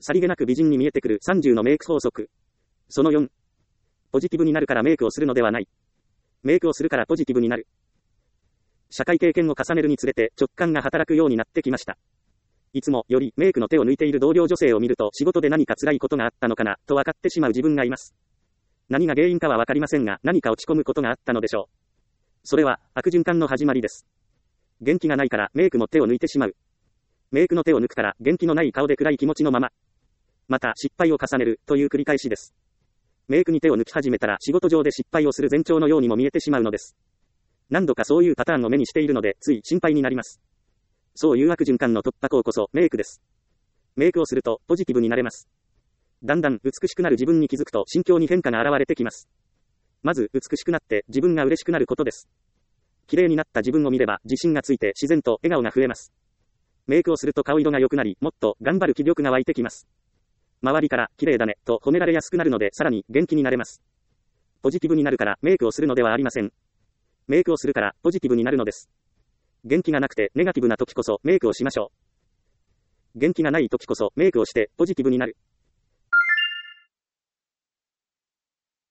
さりげなく美人に見えてくる30のメイク法則。その4。ポジティブになるからメイクをするのではない。メイクをするからポジティブになる。社会経験を重ねるにつれて直感が働くようになってきました。いつもよりメイクの手を抜いている同僚女性を見ると仕事で何か辛いことがあったのかなと分かってしまう自分がいます。何が原因かは分かりませんが何か落ち込むことがあったのでしょう。それは悪循環の始まりです。元気がないからメイクも手を抜いてしまう。メイクの手を抜くから元気のない顔で暗い気持ちのまま。また失敗を重ねるという繰り返しです。メイクに手を抜き始めたら仕事上で失敗をする前兆のようにも見えてしまうのです。何度かそういうパターンを目にしているのでつい心配になります。そういう悪循環の突破口こそメイクです。メイクをするとポジティブになれます。だんだん美しくなる自分に気づくと心境に変化が現れてきます。まず美しくなって自分が嬉しくなることです。綺麗になった自分を見れば自信がついて自然と笑顔が増えます。メイクをすると顔色が良くなり、もっと頑張る気力が湧いてきます。周りから綺麗だねと褒められやすくなるのでさらに元気になれます。ポジティブになるからメイクをするのではありません。メイクをするからポジティブになるのです。元気がなくてネガティブな時こそメイクをしましょう。元気がない時こそメイクをしてポジティブになる。